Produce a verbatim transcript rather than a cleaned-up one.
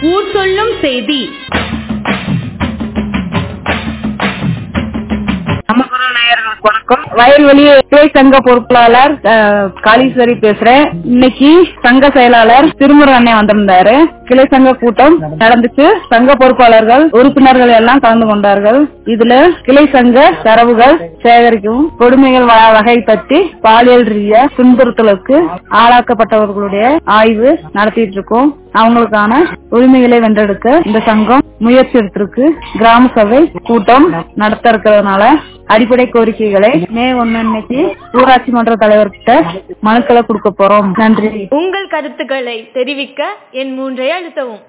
ஊர் சொல்லும் செய்தி. வணக்கம். வயல்வெளி கிளை சங்க பொறுப்பாளர் காளீஸ்வரி பேசுறேன். இன்னைக்கு சங்க செயலாளர் திருமுருகன் அண்ணன் வந்திருந்தாரு. கிளை சங்க கூட்டம் நடந்துச்சு. சங்க பொறுப்பாளர்கள் உறுப்பினர்கள் எல்லாம் கலந்து கொண்டார்கள். இதுல கிளை சங்க தரவுகள் சேகரிக்கவும் கொடுமைகள் வகை பற்றி பாலியல் ரீதியா துன்புறுத்தலுக்கு ஆளாக்கப்பட்டவர்களுடைய ஆய்வு நடத்திட்டு இருக்கோம். அவங்களுக்கான உரிமைகளை வென்றெடுக்க இந்த சங்கம் முயற்சி எடுத்திருக்கு. கிராம சபை கூட்டம் நடத்த இருக்கிறதுனால அடிப்படை கோரிக்கைகளை மே ஒன்னு அன்னைக்கு ஊராட்சி மன்ற தலைவர்கிட்ட மனுக்களை கொடுக்க போறோம். நன்றி. உங்கள் கருத்துக்களை தெரிவிக்க என் மூன்றை அழுத்தவும்.